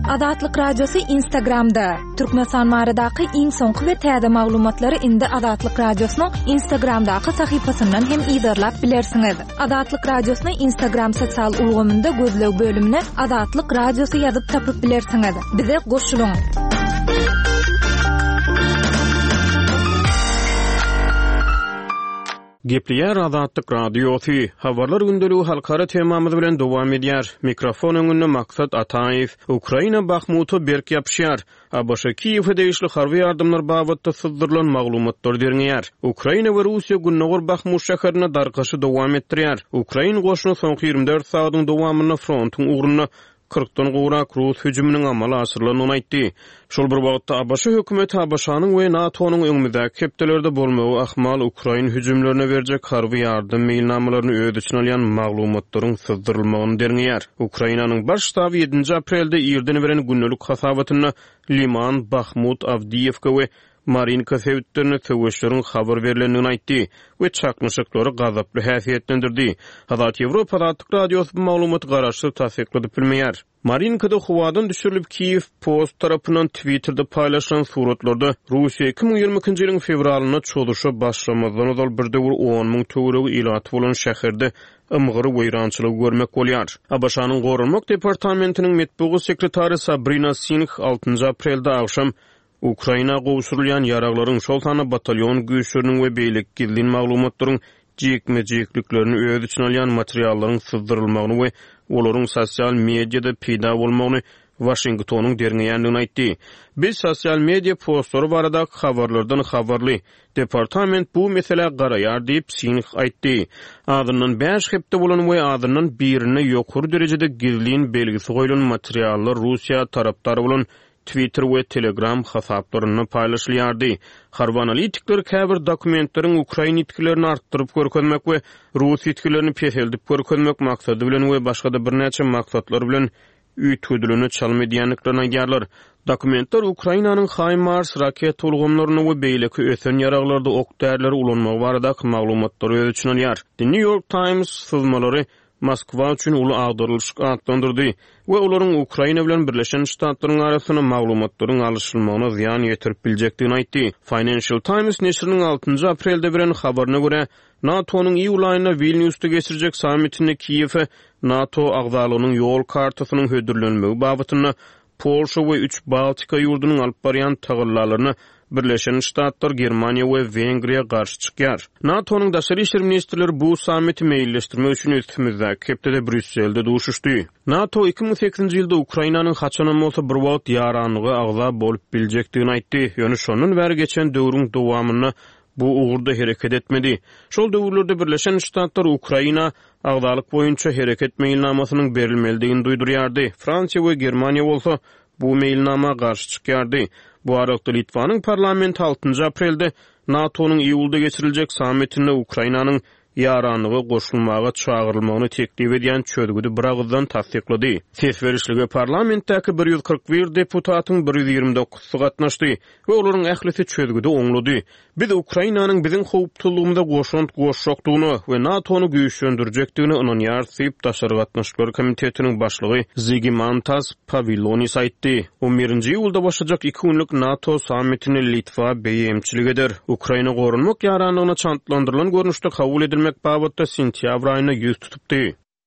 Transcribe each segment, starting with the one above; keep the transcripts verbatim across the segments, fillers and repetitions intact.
Adatlyk Radiosu Instagramda. Türkmenistan maradaky iň soňky we täze maglumatlary indi Adatlyk Radiosunyň Instagramdaky sahypasyndan hem ýa-da bilersiňiz. Adatlyk Radiosunyň Instagram sosial ulgamynda gözleg bölümine Adatlyk Radiosu ýazyp tapyp bilersiňiz. Bize goşulyň. Gepleýär Adatlyk Radiosu. Habarlar gündeliği halkara temamyzy bilen dowam edýär. Mikrofon öňünde Maksat Ataýew. Ukraina Bahmuty berk ýapşýar. A B Ş Kiýewde deýişli harby ýardymlar babatda syzdyrylan maglumatlar derňýär. Ukraina we Russiýa Günnäwür Bahmut şäherine dargaşy dowam etdirýär. Ukraina goşuny soňky ýygrimi dört sagatyň dowamyna frontyň ugruna kırkdan gowrak Rus hüjüminiň amala asyrlanyny aýtdy. Şol bir wagtda A B Ş hökümeti A B Ş-nyň we NATO-nyň öňündäki kepdelerde bolmagy ahmal Ukraina hüjümlerine berjek harby ýardym mailnamalaryny öz içine alýan maglumatlaryň syzdyrylmagyny derňýär. Ukrainanyň baş ştaby ýedinji aprelde ýerdeni beren günnelik hasabatyna Liman, Bahmut, Avdiivka we Marinka sewtlerine söwüşleriň habar berilendigini aýtdy we çakmyşyklary gazaply häsiýetlendirdi. Hazat Ýewropa Adatlyk Radiosu bu maglumaty garaşdyryp tasdikledik bilmeýär. Marinkada huwadan düşürilip Kiýew Post tarapyndan Twitterda paýlaşylan suratlarda Russiýa iki bin ýygrimi ikinji ýylyň fevralyna çoluşa başlamazdan ozal bir döwür on miň töweregi ilat bolan şäherde ymgyry weýrançylyk görmek bolýar. A B Ş-nyň Gorunmak departamentiniň metbugy sekretary Sabrina Singh altynji aprelde agşam Ukraina gowşurulýan ýaraglaryň şol sany batalyon güýçleriniň we beýlik gizlin maglumatlaryň jekme-jekliklerini öz içine alýan materiallaryň syzdyrylmagyny we olaryň sosial mediada peýda bolmagyny Washingtonyň derňýändigini aýtdy. Biz sosial media postlary barada habarlardan habarly. Departament bu mesele garaýar diýip Singh aýtdy. Adyndan beş hepde bolan we adyndan birine ýokary derejede gizlin belgisi goýulan materiallar Russiýa tarapdary bolan Twitter we Telegram hasaplaryny paýlaşylýardy. Harby analitikler käbir dokumentleriň Ukraina itkilerini artdyryp görkezmek we Rus itkilerini peşeldip görkezmek maksady bilen we başga-da birnäçe maksatlar bilen üýtgüdülüni çalmaýanlyklaryna ýarlar. Dokumentler Ukrainanyň HIMARS raket ulgamlaryny we beýleki ösen ýaraglarda ok därleri ulanmagy barada maglumatlary öz içine alýar. The New York Times sızmalary Moskwa üçin uly agdarylýyş atlandyrdy we olaryň Ukraina bilen Birleşen Ştatlaryň arasyna maglumatlaryň alışylmagyna ziýan ýetirip biljekdigini aýtdy. Financial Times neşriniň altynji aprelde beren habaryna görä, NATO'nun iýul aýyna Vilniusda geçirecek sammitine Kiýewe NATO agdalygynyň ýol kartasynyň hödürlenmegi babatyna Polşa we üç Baltika ýurdunyň alyp barýan tagyllalaryny Birleşen Ştatlar, Germaniýa we Wengriýa garşy çykýar. NATO'nun daşary işler ministrleri bu sammiti meýilleşdirmek üçin ötümizde kepdede Brüsselde duşuşdy. NATO iki bin sekizinji ýylda Ukrainanyň haçanam bolsa bir wagt ýaranlygy agza bolup biljekdigini aýtdy. Ýöne şonun bäri geçen döwrüň dowamyna bu uğurda hereket etmedi. Şol döwürlerde Birleşen Ştatlar Ukraina agdalyk boýunça hereket meýilnamasynyň berilmeligini duýdurýardy. Fransiýa we Germaniýa bolsa bu meýilnama garşy çykýardy. Bu arada Litvanyň parlamenti altynji aprelde NATO'nun iýulda geçiriljek sammitine Ukrainanyň ýaranlygy goşulmaga çağırylmagyny teklip edýän çözgüdi bir agzdan tasdiklady. Ses berişligi parlamentdäki bir ýüz kırk bir deputatyň bir ýüz ýygrimi dokuzsy gatnaşdy we olaryň ählisi çözgüdi oňlady. Biz Ukrainanyň bizim howptulygymyza goşunt goşşokdugyny we NATO'nu güýçlendirjekdigini anonýar syp daşary gatnaşyklar komitetiniň başlygy Zygimantas Pavilonis aýtdy. on birinji ýylda başlajak iki günlük NATO sammitini Litwa beýemçilik eder. Ukraina gorunmak ýaranlygyna çantlandyrylan görnüşde kabul edilmek babatda sentýabr aýyna ýüz tutupdy.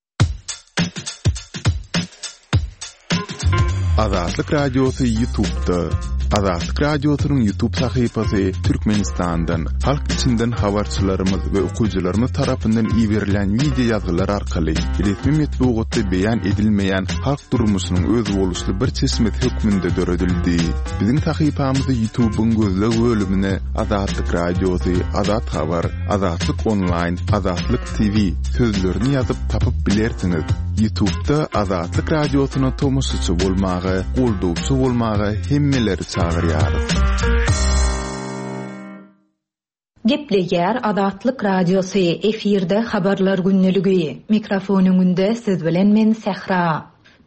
Adatlyk Radiosu YouTube'da. Adatlyk Radiosunyň YouTube sahypasy Türkmenistandan, halk içinden habarçylarymyz we okuwçylarymyz tarapyndan iýerilen video ýazgylar arkaly resmi metbugatda beýan edilmeýän halk durmuşynyň öz boluşly bir çeşmet hökmünde döredildi. Biziň sahypamyzy YouTube'un gözleg bölümine Adatlyk Radiosu, Adat Habar, Adatlyk Online, Adatlyk T V sözlerini ýazyp tapyp bilersiňiz. YouTube'da Adatlyk Radiosuny tomoşaçy bolmagy, goldowçy bolmagy hemmeleri çağırýar. Gepleýär Adatlyk Radiosu efirde habarlar günneligi. Mikrofon öňünde siz bilen men Sehra.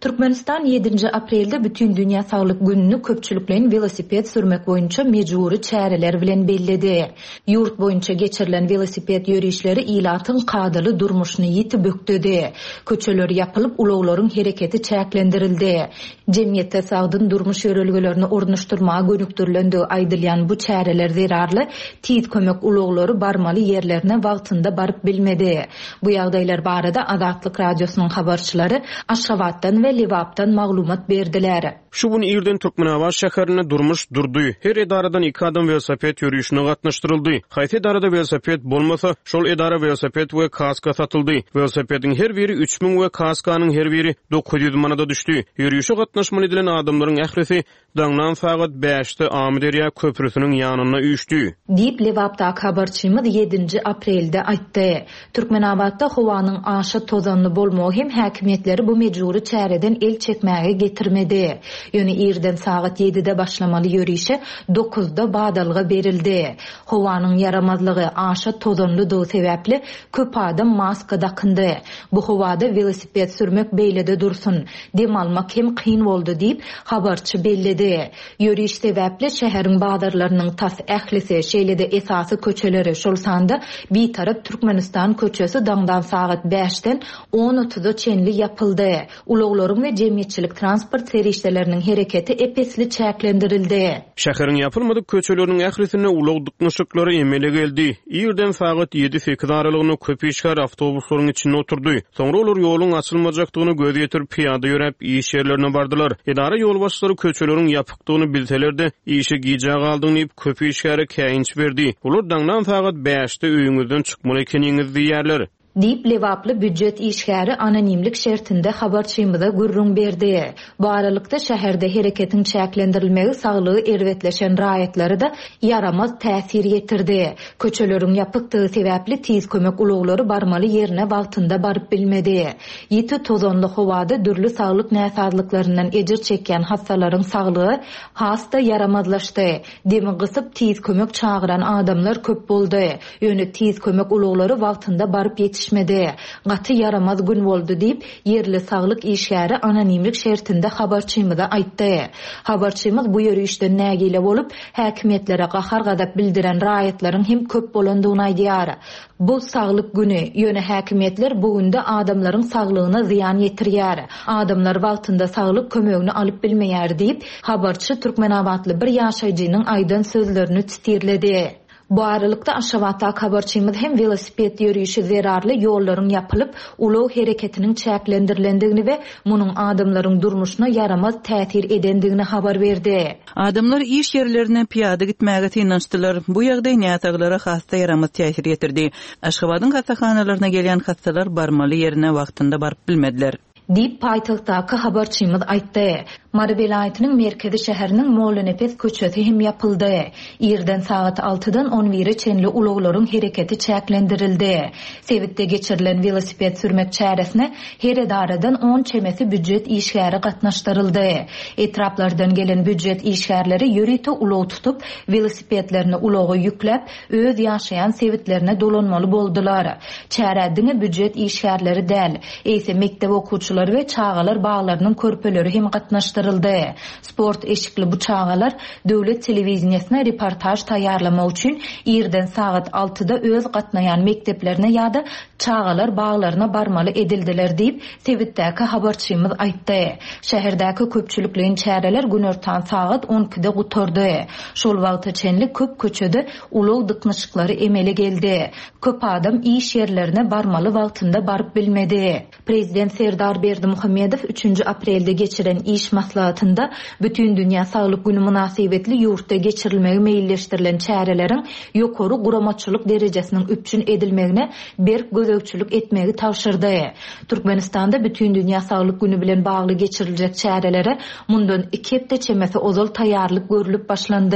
Türkmenistan yedinji aprelde bütün Dünya Sağlık Gününi köpçülüklerin velosiped sürmek boyunça mecburi çäreler bilen belledi. Yurt boyunça geçirilen velosiped yürüyüşleri ilatın kadılı durmuşunu yiti böktedi. Köçeler yapılıp ulogların hareketi çäklendirildi. Cemiyette sağdın durmuş yörülgelerini ornuşturmağa gönüktürülendi aydılyan bu çäreler zerarlı, tiýit kömek ulogları barmalı yerlerine wagtynda barıp bilmedi. Bu ýagdaýlar barada Adatlyk radiosynyň habarçylary Aşgabatdan ve Liwapdan maglumat berdiler. Şu gün irden Türkmenabad şäherine durmuş durdy. Her edaradan iki adam velosiped yürüyüşine gatnaşdyryldy. Haýsy edarada velosiped bolmasa, şol edara velosiped we kaska satyldy. Velosipediň her biri üç bin we kaskanyň her biri dokuz yüz manada düşdi. Yürüyüşe gatnaşmaly edilen adamlaryň ährisi daňdan sagat beşte Amderiýa köprüsiniň ýanyna üýşdi. Diýip Liwapda habarçymyz yedinji aprelde aýtdy. Türkmenabadda howanyň aşa tozanly bolmagy hem häkimetleri bu mejburi çäreden el çekmäge getirmedi. Ýöne irden sagat yedide başlamaly yürüýüşe dokuzda badalga berildi. Howanyň yaramazlygy aşa tozanlydygy sebäpli köp adam maska dakyndy. Bu howada velosiped sürmek beýlede dursun, dem almak hem kyn boldy diýip habarçy belledi. Yürüýüş sebäpli şäheriň badarlarynyň tas ählisi şeýlede esasy köçeleri şol sanda bir tarap Türkmenistan köçesi daňdan sagat beşden on otuzda çenli yapyldy. Uloglaryň we jemgyýetçilik transport serişdeleriniň hereketi epesli çäklendirildi. Şäheriň yapylmadyk köçeleriniň ählisine ulog dyknyşyklary emele geldi. Ýerden sagat yedi sekiz aralygyny köp işgär awtobuslaryň içinde oturdy. Soňra olar ýoluň açylmajakdygyny göz ýetirip piýada ýörep iş ýerlerine bardylar. Edara ýolbaşçylary köçeleriň ýapykdygyny bilseler-de işe giýjä galdygyny diýip köp işgäre käýinç berdi. Olar daňdan sagat beşde öýüňizden çykmaly ekeniňizi diýerler. Diýip Liwaply büdjet işgäri anonimlik şertinde habarçymyza gurrun berdi. Bu aralykda şäherde hereketiň çäklendirilmegi saglygy erwetleşen raýatlary da yaramaz täsir ýetirdi. Köçeleriň ýapykdygy sebäpli tiz kömek uloglary barmaly ýerine wagtynda baryp bilmedi. Ýeti tozanly howada dürli saglyk näsazlyklaryndan ejir çekýän hastalaryň saglygy hasta yaramazlaşdy. Demi gysyp tiz kömek çagyran adamlar köp boldy. Ýöne tiz kömek uloglary wagtynda baryp ýetiş Gaty yaramaz gün boldy diýip yerli saglyk işgäri anonimlik şertinde habarçymyza aýtdy. Habarçymyz bu ýürüýüşde nägile bolup häkimetlere gahar gadap bildiren raýatlaryň hem köp bolandygyny aýdýar. Bu saglyk güni ýöne häkimetler bu günde adamlaryň saglygyna ziýan ýetirýär. Adamlar wagtynda saglyk kömegini alyp bilmeýär diýip habarçy Türkmenabadly bir ýaşaýjynyň aýdan sözlerini titirledi. Bu aralykda Aşgabatda habarçymyz hem velosiped yürüýüşi zerarly ýollaryň yapylyp ulug hereketiniň çäklendirilendигini we munyň adamlaryň durmuşyna yaramaz täsir edendigini habar berdi. Adamlar iş yerlerine piýada gitmäge tinançdylar. Bu ýagdaý nätagylara hasta yaramaz täsir ýetirdi. Aşgabatyň hastahanalaryna gelýän hastalar barmaly ýerine wagtynda baryp bilmediler. Diýip paýtagtdaky habarçymyz aýtdy. Mary vilayatynyň merkezi şäheriniň Molenepes köçesi hem yapyldy. Ýerden sagat altıdan on biri çenli uloglaryň hereketi çäklendirildi. Sewitde geçirilen velosiped sürmek çäresine her edaradan on çemesi büdjet işgäri gatnaşdyryldy. Etraplardan gelen büdjet işgärleri ýörüýte ulog tutup velosipedlerini ulogy ýükläp öz ýaşaýan sewitlerine dolanmaly boldular. Çäredini büdjet işgärleri däl, eýse mektep okuwçylary we çağalar baglarynyň körpeleri hem gatnaşdyryldy. Sport eşikli bu çağalar döwlet telewizionyasına reportaj taýýarlamak üçin ýerden sagat altıda öz gatnaýan mekteplerine ýa-da çağalar baglaryna barmaly edildiler diýip Sewitdäki habarçymyz aýtdy. Şäherdäki köpçülikliň çäreler günortan sagat on ikide guturdy. Şol wagta çenli köp köçede ulug dyknyşyklary emele geldi. Köp adam iş ýerlerine barmaly wagtynda baryp bilmedi. Prezident Serdar Berdimuhammedow üçünji aprelde geçiren iş maslahatynda bütün Dünya Sağlyk Günü münasibetli ýurtda geçirilmegi meýilleşdirilen çäreleriň ýokary guramaçylyk derejesiniň üpçün edilmegine berk gözegçilik etmegi tawşyrdy. Türkmenistanda bütün Dünya Sağlyk Günü bilen bagly geçiriljek çärelere mundan iki hepde çemesi ozal taýýarlyk görülüp başlandy.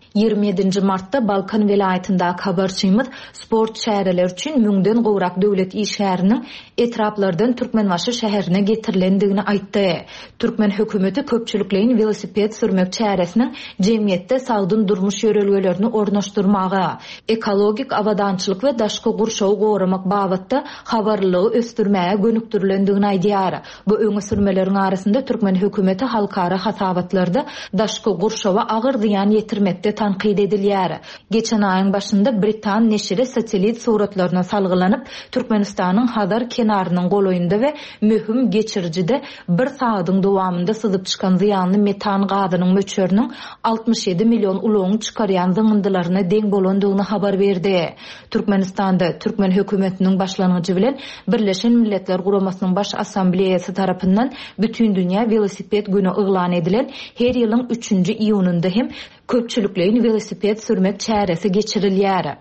ýygrimi ýedinji martda Balkan vilayatyndaky habarçymyz sport şäherler üçin müňden gowrak döwlet işgäriniň etraplardan Türkmenbaşy şäherine getirilendigini aýtdy. Türkmen hökümeti köpçüliklerin velosiped sürmek çäresiniň jemgyýetde sagdyn durmuş ýörelgelerini ornaşdyrmagy, ekologik awadançylyk we daşky gurşawy goramak babatda habarlygy östürmäge gönükdirilendigini aýdýar. Bu öňe sürmeleriň arasynda Türkmen hökümeti halkara hasabatlarda daşky gurşawa agyr ziýan ýetirmekde tanqid edilýär. Geçen aýyň başynda Britan neşri satelit suratlaryna salgylanyp Türkmenistanyň Hazar kenarynyň goloýunda we möhüm geçirjide bir sagatyň dowamında syzyp çykan ziýanly metan gazynyň möçöriniň altmış ýedi million uloň çykarýan zyngyndalaryna deň bolandygyny habar berdi. Türkmenistanda Türkmen hökümetiniň başlangyjy bilen Birleşen Milletler Guramasynyň baş assambleýasy tarapyndan bütün dünýä velosiped güni yglan edilen her ýylyň üçünji iýununda hem köpçüliklerin velosiped sürmek çäresi geçirilýär.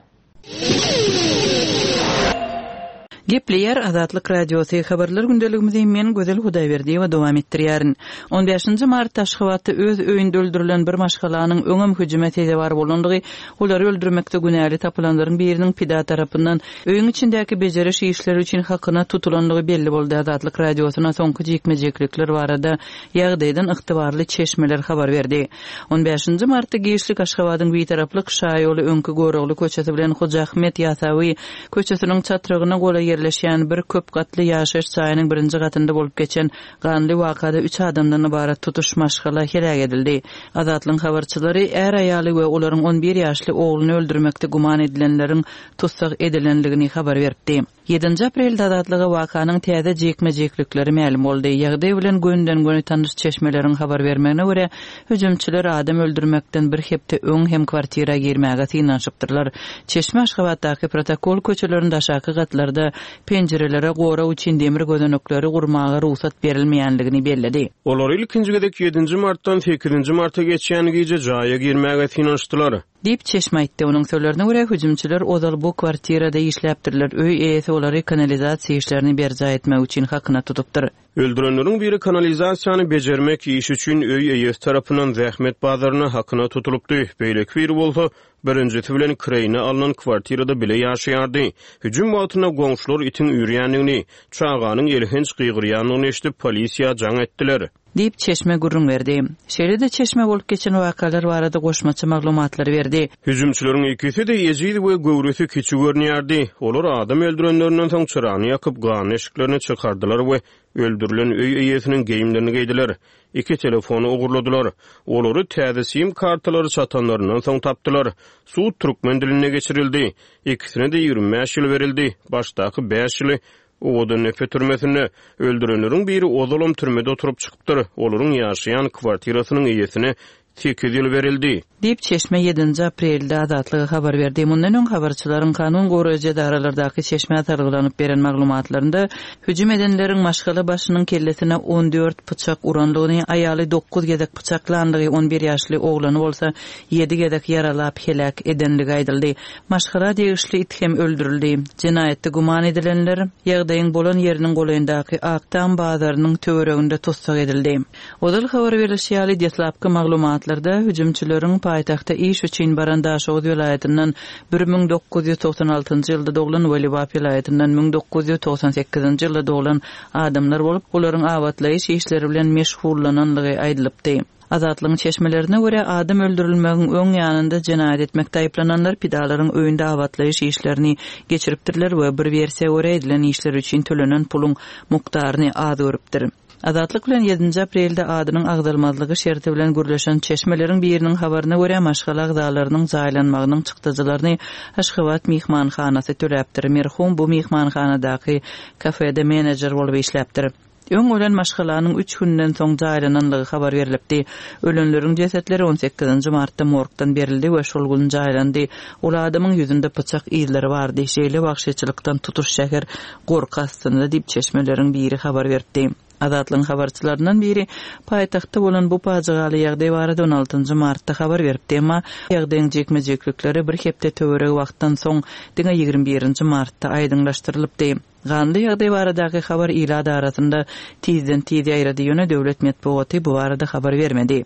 Gepleyer Azatlyk Radiosu habarlar gündeligimizi men Gözel Hudaýberdi we dowam etdirýärin. on beşinji mart Aşgabatda öz öýünde öldürilen bir maşgalanyň öňem hüjüme teýebar bolandygy, olary öldürmekde günäli tapylanlaryň biriniň pida tarapyndan öýüň içindäki bejeriş işleri üçin hakyna tutulandygy belli boldy. Azatlyk Radiosuna soňky jekmejeklikler barada ýagdaýdan ygtybarly çeşmeler habar berdi. on beşinji martda Geýişlik Aşgabatyň bir taraplyk şaýoly öňkü goragly köçesi bilen Hoca Ahmet Ýasawy köçesiniň çatragyna gola yerleşen bir köp gatly ýaşaş saýynyň birinji gatynda bolup geçen ganly wakada üç adamdan ibarat tutuş maşgala helak edildi. Azatlyň habarçylary er aýaly we olaryň on bir ýaşly ogluny öldürmekde guman edilenleriň tutsak edilenligini habar berdi. ýedinji aprelde Azatlyga wakanyň täze jekmejeklikleri ma'lum boldy. Ýagdaý bilen gönden göni tanış çeşmeleriň habar bermegine görä hüjümçiler adam öldürmekden bir hepde öň hem kwartira girmäge synanşypdyrlar. Çeşme Aşgabatdaky protokol köçelerinde aşaky gatlarda penjerelere gora üçin demir gözenekleri gurmaga ruhsat berilmeýänligini belledi. Olar ilkinji gedek ýedinji martdan sekizinji marta geçýän gije jaýa girmäge synanşdylar. Dip Çeşme aýtdy. Onuň sözlerine görä hüjümçiler ozal bu kwartirada işläpdirler. Öý eýesi olary kanalizasiýa işlerini berja etmek üçin hakyna tutupdyr. Öldürenleriň biri kanalizasiýany bejermek iş üçin öý eýesi tarapyndan zähmet bazaryna hakyna tutulupdy. Beýleki bir bolsa birinjisi bilen kireyne alynan kwartirada bile ýaşaýardy. Hüjüm wagtyna goňşular itin ýürýänligini, çağanyň elhenç gygyrýanyny eşitip polisiýa jaň etdiler. Dip Çeşme gurrun berdi. Şeýle-de Çeşme bolup geçen wakalar barada goşmaçy maglumatlary berdi. Hüjümçilerin ikisi de ýezid we göwresi kiçi görnýärdi. Olar adam öldürenlerinden soň çyrany ýakyp gan eşiklerini çykardylar we öldürilen öý eýesiniň geýimlerini geýdiler. İki telefonu ogurladylar. Olary täze sim kartalary satanlarynyň soň tapdylar. Suud türkmen diline geçirildi. İkisine de ýygrimi beş ýyl berildi. Başdaky beş ýyly Oğudun nefret türmesinde öldürenlerin biri ozalım türmede oturup çıkıptır. Olurun yaşayan kvartirasının iyesine sekiz yıl verildi. Dip Çeşme ýedinji aprelde Azatlyga habar berdi. Mundan öň habarçylaryň kanun goraýjy daralardaky çeşme targylanyp beren maglumatlarynda hüjüm edenleriň maşgala başynyň kellesine on dört pıçak uranlygyny, aýaly dokuz gedek pıçaklandygy, on bir ýaşly oglany bolsa yedi gedek yaralap helak edenligi aýdyldy. Maşgala degişli it hem öldürildi. Jinaýatda guman edilenler ýagdaýyň bolan ýeriniň golaýyndaky Aktan bazarynyň töwereginde tutsak edildi. Odal habar berilýär deslapky maglumatlarda hüjümçileriň paýtagta iş üçin baran Daşoğuz vilayatynyň bir ming dokuz ýüz toksan altynjy ýylda doglan Welibap vilayatynyň bir ming dokuz ýüz toksan sekizinji ýylda doglan adamlar bolup, olaryň awatlaýyş işleri bilen meşgullananlygy aýdylypdy. Azatlyň çeşmelerine görä adam öldürilmegiň öň ýanynda jinaýat etmekde aýplananlar pidalaryň öýünde awatlaýyş işlerini geçiripdirler we bir versiýa görä edilen işler üçin төлenen puluň mukdaryny az görüpdir. Azatlyk bilen ýedinji aprelde adynyň agdalmazlygy şerti bilen gürleşen çeşmeleriň biriniň habaryna görä maşgala agdalarynyň jaýlanmagynyň çykdyjylaryny Aşgabat mihmanhanasy töläpdir. Merhum bu mihmanhanadaky kafede menejer bolup işläpdir. Öň ölen maşgalanyň üç günden soň jaýlananlygy habar berilipdi. Ölenleriň cesetleri on sekizinji martda morgdan berildi we şol gün jaýlandy. Ol adamyň ýüzünde pıçak iýleri bardy. Şeýle wagşyçylykdan tutuş şäher gorkasynda dip çeşmeleriň biri habar berdi. Azatlyň habarçylaryndan biri paýtagtda bolan bu paýjagaly ýagdaý barada on altynjy martda habar beripdi, emma ýagdaýyň jekmejeklikleri bir hepde töwereg wagtdan soň diňe ýygrimi birinji martda aýdynlaşdyrylypdy. Ganly ýagdaý baradaky habar ila arasynda tizden tiz ýaýrady ýöne döwlet medeniýeti bu barada habar bermedi.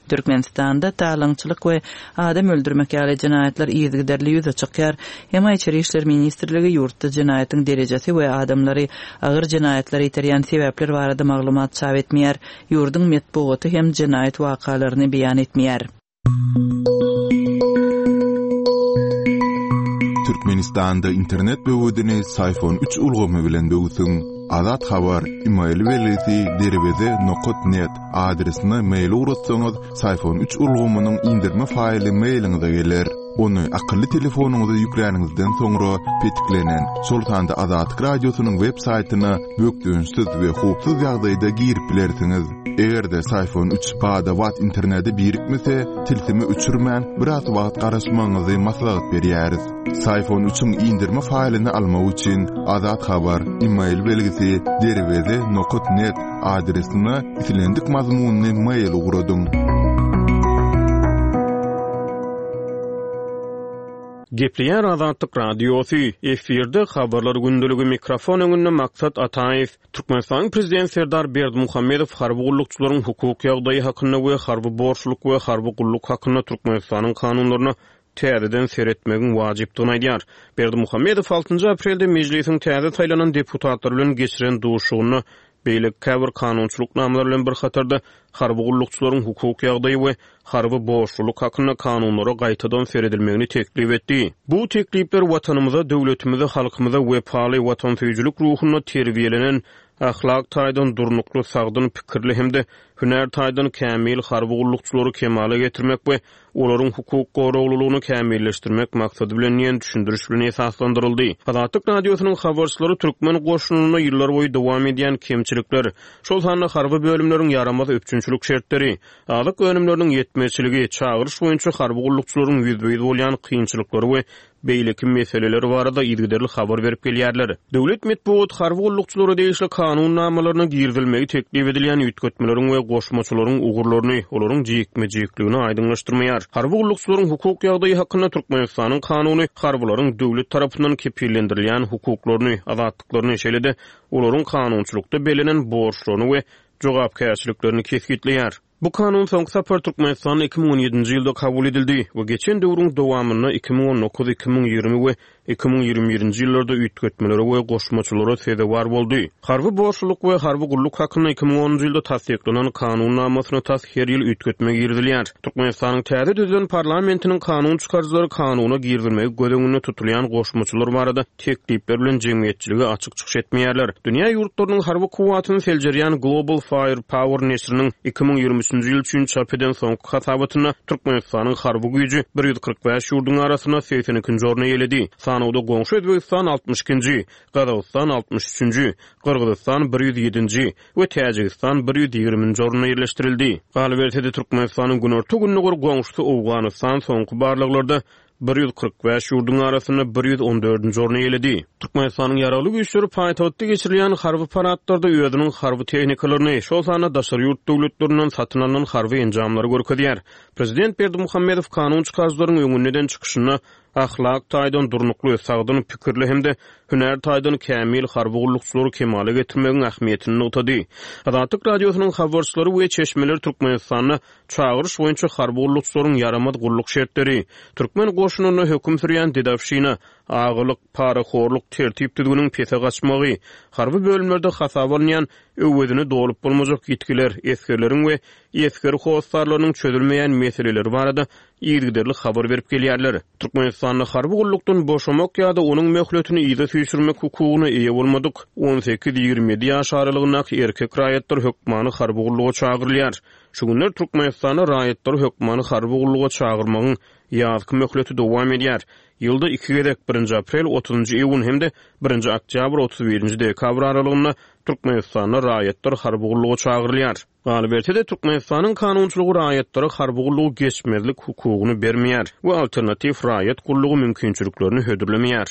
Türkmenistanda talançylyk we adam öldürmek ýaly jinayetler ýygyderli ýüze çykýar. Hem Içeri işler ministrligi ýurtda jinayetin derejesi we adamlary agyr jinayetler ýetirýän sebäpler barada maglumat çap etmeýär. Ýurdyň medeniýeti hem jinayet wakalaryny beýan etmeýär. Türkmenistanda internet böwüdini iPhone üç ulgamy bilen böwüsüň. Azat habar email welisi deribede nokta net adresine mail uratsanız iPhone üç ulgamynyň indirme faýly mailiňize geler. Onu akıllı telefonuňyza ýüklenýäningizden soňra petiklenen Sultanda Azat Radiosynyň web saýtyna bökdüňsiz we hupsuz ýagdaýda girip bilersiňiz. Egerde iPhone üç bada wat interneti birikmese, tilsimi uçurman biraz wagt garaşmaňyzy maslahat berýäris. iPhone üçin indirme faýlyny almak üçin Azat habar email belgisi deribede nokta net adresine itilendik mazmunyny mail uradyň. Gepleýär Azatlyk Radiosy efirde habarlar gündüligi mikrofon öňünde Maksat Ataýew. Türkmenistan prezident Serdar Berdimuhammedow harby gullukçylaryň hukuk ýagdaýy hakyna we harby borçluk we harby gulluk hakyna Türkmenistanyň kanunlaryny täzeden seretmegin wajypdygyny aýdýar. Berdimuhammedow altynjy aprelde mejlisiň täze saýlanan deputatlar bilen geçiren duşugyny beýle käbir kanunçylyk namlary bilen bir hatarda harby gullukçylaryň hukuk ýagdaýy we harby borçluk hakyna kanunlara gaýtadan seredilmegini teklip etdi. Bu teklipler watanymyza, döwletimize, halkymyza wepaly watansyjylyk ruhuny terbiýelenen ahlak taýdan durnukly, sagdyn pikirli hemde hüner taýdan kämil harby gullukçylary kemale getirmek we olaryň hukuk goraglylygyny kämilleşdirmek maksady bilen ýen düşündiriş bilen esaslandyryldy. Azatlyk Radiosynyň habarçylary türkmen goşununyna ýyllar boýy dowam edýän kemçilikler, şol sanly harby bölümleriň yaramaz öpçünçilik şertleri, alyk önümleriniň yetmezçiligi, çağırış boýunça harby gullukçylaryň ýüzbeýiz bolýan kynçylyklary we beýleki meseleleri barada ýygyderli habar berip gelýärler. Döwlet medeniýet harby gullukçylary deýişli kanun namalaryna girdilmegi teklip edilýän ýetgetmeleriň we goşmaçylaryň ugurlaryny, olaryň jekme-jekligini aýdyňlaşdyrmaýar. Harby gullukçylaryň hukuk ýagdaýy hakyna Türkmenistanyň kanuny harbylaryň döwlet tarapyndan kepillendirilýän hukuklaryny, azatlyklaryny şeýle-de olaryň kanunçylykda belenen borçlaryny we jogapkärçiliklerini kesgitleýär. Bu kanun soňky sapar Türkmenistanyň iki miň on ýedinji ýylda kabul edildi we geçen döwrüň dowamyny iki miň on dokuz iki miň ýygrimi we iki miň ýygrimi birinji ýyllarda üýtgetmeleri we goşmaçylary sebäwar boldy. Harby borçluk we harby gulluk hakyna iki miň onunji ýylda tasdiklanan kanun namasyny tas her ýyl üýtgetmek girdilýär. Türkmenistanyň täze düzen parlamentiniň kanun çykarjylary kanuny girdilmegi gödeňinde tutulýan goşmaçylar barada teklipler bilen jemgyýetçiligi açyk çykyş etmeýärler. Dünýä ýurtlarynyň harby kuwatyny seljerýän Global Firepower nesriniň iki miň ýygrimi üçinji ýyl üçin çap eden soňky hasabatyna Türkmenistanyň harby güýji bir ýüz kırk beş ýurdun arasyna seksen ikinji orna ýeledi. Sanawda goňşy Özbegistan altmış ikinji, Gazawstan altmış üçinji, Kyrgyzstan bir ýüz ýedinji we Täjikistan bir ýüz ýigriminji orna ýerleşdirildi. Galibiyeti Türkmenistanyň günorta günüňi goňşy Awganistan soňky barlyklarda bir ýüz kırk beş ýurdun arasyna bir ýüz on dördünji orna ýeledi. Türkmenistanyň ýaraly güýçleri paýtagtda geçirilýän harby paratlarda ýödüniň harby tehnikalaryny, şol sany daşary ýurt döwletlerinden satyn alynan harby enjamlary görkezýär. Prezident Berdimuhammedow kanun çykarjylaryň öňünden çykyşyna ahlak taýdan durnukly, sagdyn pikirli hemde hüner taýdan kämil harby gullukçylary kemale getirmegiň ähmiýetini nutady. Azatlyk Radiosynyň habarçylary we çeşmeler Türkmenistanyny çağırış boýunça harby gullukçylaryň yaramaz gulluk şertleri, türkmen goşununy höküm sürýän dedawşyna, agylyk, paraxorluk, tertip düzgünüň pese gaçmagy, harby bölümlerde hasabanýan öwedini dolup bolmajak ýetkiler, eskerleriň we esker howsarlarynyň çözülmeýän meseleleri barada ýygyderli habar berip gelýärler. Türkmenistanyň harby gullukdan boşamak ýa-da onuň möhletini ýyda süýşürmek hukugyna eýe bolmadyk. on sekiz ýygrimi ýedi ýaş aralygyndaki erkek raýatlar hökmany harby gulluga çagyrylýar. Şu günler Türkmenistanyň raýatlar hökmany harby gulluga çagyrmagyň ýazgy möhleti dowam edýär. Ýylda iki gerek birinji aprel, otuzunji iýun hemde birinji oktyabr, otuz birinji dekabr aralygynda Türkmenistanyň raýatlar harby gulluga çagyrylýar. Galibiyeti Türkmenistanyň kanunçylygy raýatlary harby gullugy geçmezlik hukugyny bermeýär we alternativ raýat gullugy mümkinçiliklerini hödürlemeýär.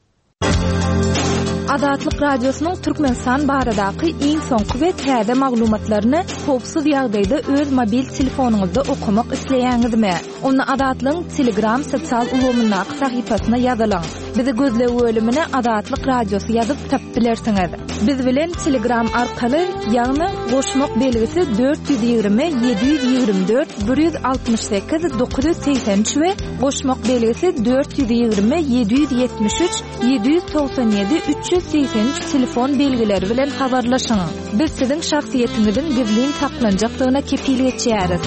Azatlyk Radiosynyň Türkmenistan baradaky iň soňky we täze maglumatlaryny howpsuz ýagdaýda öz mobil telefonuňyzda okumak isleýäňizmi? Onu Azatlyň Telegram sosial ulgamynyň sahypasyna ýazylaň. Bizi gözlew bölümine Adatlyk Radiosu ýazyp tapdylarsyňyz. Biz bilen Telegram arkaly ýagny goşmak belgisi dört yüz ýygrimi yedi yüz ýygrimi dört bir yüz altymyş sekiz dokuz yüz seksen üç we goşmak belgisi dört yüz ýygrimi yedi yüz ýetmiş üç yedi yüz doksan ýedi üç yüz seksen üç telefon belgileri bilen habarlaşyň. Biz siziň şahsiýetiňizin gizlin saklanjakdygyna kepillik etýäris.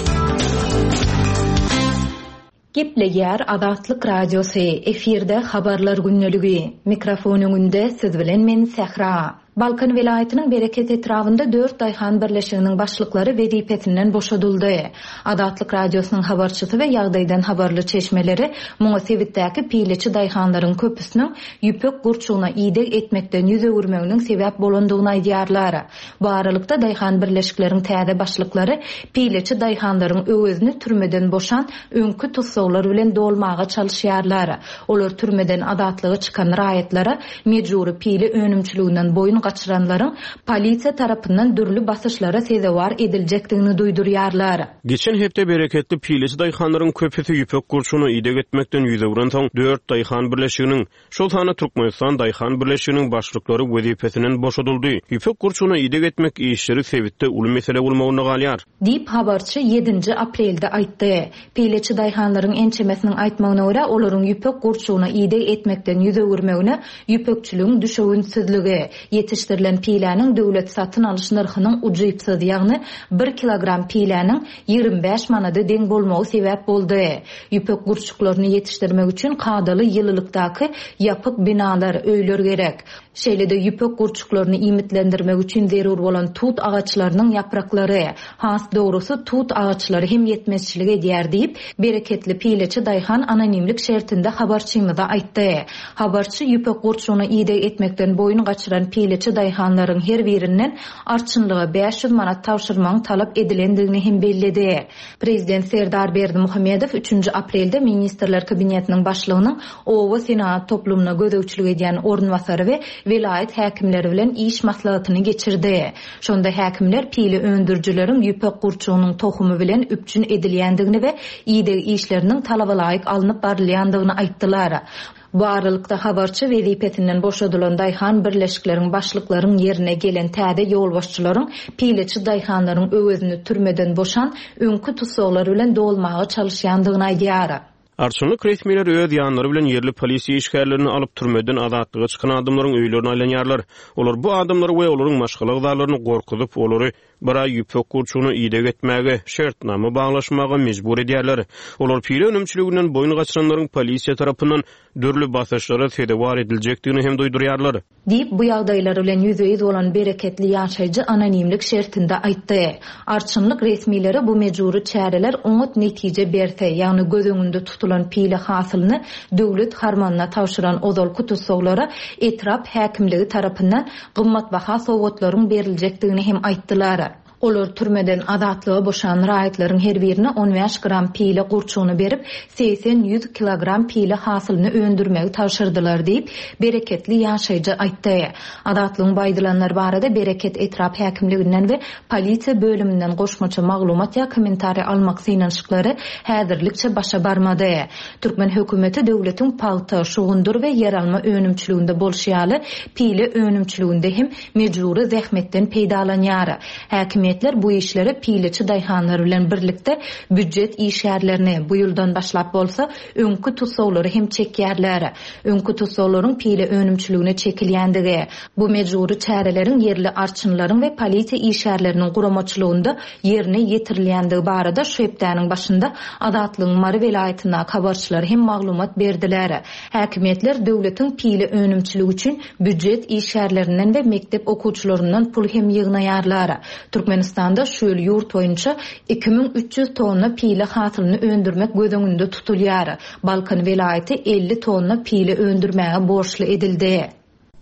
Gepleýär Adatlyk Radiosu efirde habarlar günneligi. Mikrofon öňünde siz bilen men Sehra. Balkan vilayatynyň Bereket etrafynda dört daýhan birleşiginiň başlyklary wezipetinden boşadyldy. Adatlyk Radiosynyň habarçysy we ýagdaýdan habarly çeşmeleri muňa sebitdäki pileçi daýhanlaryň köpüsiniň ýüpek gurçugyna ýydyk etmekden ýüze görmeginiň sebäp bolandygyny aýdýarlar. Bu aralykda daýhan birleşikleriň täze başlyklary pileçi daýhanlaryň öwezini türmeden boşan öňkü tutsaglar bilen dolmaga çalışýarlar. Olar türmeden adatlygy çykan raýatlara mejburi pile önümçiliginden boyun gaçyranlaryň polisiýa tarapyndan dürli basyşlara sezewar ediljekdigini duýdurýarlar. Geçen hepde bereketli pileçi daýhanlaryň köpüsi ýüpek gurçugyny ýydyk etmekden ýüze vuran soň dört daýhan birleşiginiň şol sany Türkmenistan daýhan birleşiginiň başlyklary wezipetinden boşadyldy. Ýüpek gurçugyny ýydyk etmek işleri sebitde uly mesele bolmagyny galýar. Diýip habarçy yedinji aprelde aýtdy. Pileçi daýhanlaryň ençemesiniň aýtmagyna görä olaryň ýüpek gurçugyny ýydyk etmekden ýüze görmegine ýüpekçiligiň düşeginsizligi, yetiştirilen pilenin döwlet satyn alyş narhynyň uçypsyz ýagny bir kilogram pilenin ýygrimi beş manada deň bolmagy sebäp boldy. Ýüpek gurçuklaryny yetişdirmek üçin kadaly ýyllykdaky ýapyk binalar, öýler gerek. Şeýlede ýüpek gurçuklaryny imitlendirmek üçin zerur bolan tut agaçlarynyň yapraklary, has dogrusy tut agaçlary hem yetmezçilik edýär diýip bereketli pileçi daýhan anonimlik şertinde habarçymyza aýtdy. Habarçy ýüpek gurçugyny ýydyk etmekden boyun gaçyran pileçi daýhanlaryň her birinden arçynlygy beş yüz manat tawşyrmagyň talap edilendigini hem bellidi. Prezident Serdar Berdimuhammedow üçünji aprelde Ministrler Kabinetiniň başlygynyň Owa Senat toplumuna gödäwçilik edýän ornwasary we vilayet häkimleri bilen iş maslahatyny geçirdi. Şonda häkimler pile öndürjüleriň ýüpek gurçugynyň tohumy bilen üpçün edilýändigini we ýydyk işleriniň talaba laýyk alınıp barylýandygyny aýtdylar. Bu aralykda habarçy wezipetinden boşadylan daýhan birleşikleriň başlyklaryň ýerine gelen täze ýolbaşçylaryň pileçi daýhanlaryň öwezini türmeden boşan öňkü tutsaglar bilen dolmaga çalışýandygyny aýdýar. Arçynlyk resmiler öz ýanlary bilen ýerli polisiýa işgärlerini alyp türmeden adatlyga çykan adamlaryň öýlerini aýlanýarlar. Olar bu adamlar we olaryň maşgalyk zalaryny gorkudyp olary bara ýüpek gurçugyny ýydyk etmäge, şertnama baglaşmaga mejbur edýärler. Olar pile önümçiliginden boyun gaçyranlaryň polisiýa tarapyndan dürli basyşlara sezewar ediljekdigini hem duýdurýarlar. Diýip bu ýagdaýlar bilen ýüze bolan bereketli ýaşaýjy anonimlik şertinde aýtdy. Arçynlyk resmileri bu mejburi çäreler umut netije berse, ýagny göz öňünde tutulan pile hasylyny döwlet harmanyna tawşyran ozal kutussaglara etrap häkimligi tarapyndan gymmatbaha sowgatlaryň beriljekdigini hem aýtdylar. Olar türmeden adatlygy boşan raýatlaryň her birine on beş gram pile gurçugyny berip seksen yüz kilogram pile hasylyny öndürmegi tawşyrdylar diýip bereketli ýaşaýjy aýtdy. Adatlygyň baýdylanlar barada bereket etrap häkimliginden we polisiýa bölümünden goşmaça maglumat ýa kommentariýa almak synanşyklary häzirlikçe başa barmady. Türkmen hökümeti döwletiň paýta şugundur we yer alma önümçiliginde bolşýaly pile önümçiliginde hem mejburi zähmetden peýdalanýar. Häkim bu işleri pileçi daýhanlar bilen birlikde büdjet işgärlerini bu ýyldan başlap bolsa öňkü tutsaglary hem çekýärler. Öňkü tutsaklaryň pile önümçiligine çekilýändigi, bu mejburi çäreleriň yerli arçynlaryň we polisiýa işgärleriniň guramaçylygynda ýerine ýetirilýändigi barada şu hepdäniň başynda adatlygyň Mary vilayatyna habarçylar hem maglumat berdiler. Häkimetler döwletiň pile önümçiligi üçin büdjet işgärlerinden we mektep okuwçylaryndan pul hem ýygnaýarlar. Türkmenistanda şu ýyl ýurt boýunça iki bin üç yüz tonna pile hasylyny öndürmek gödöňünde tutulýar. Balkan vilayaty elli tonna pile öndürmäge borçly edildi.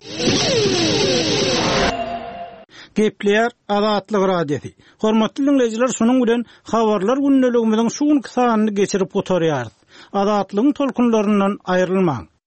Gepleýär Adatlyk Radiosu. Hormatly dinleýijiler, şonuň bilen habarlar günneligimiziň şu günkü sanyny geçirip oturýarys. Adatlygyň tolkunlaryndan aýrylmaň.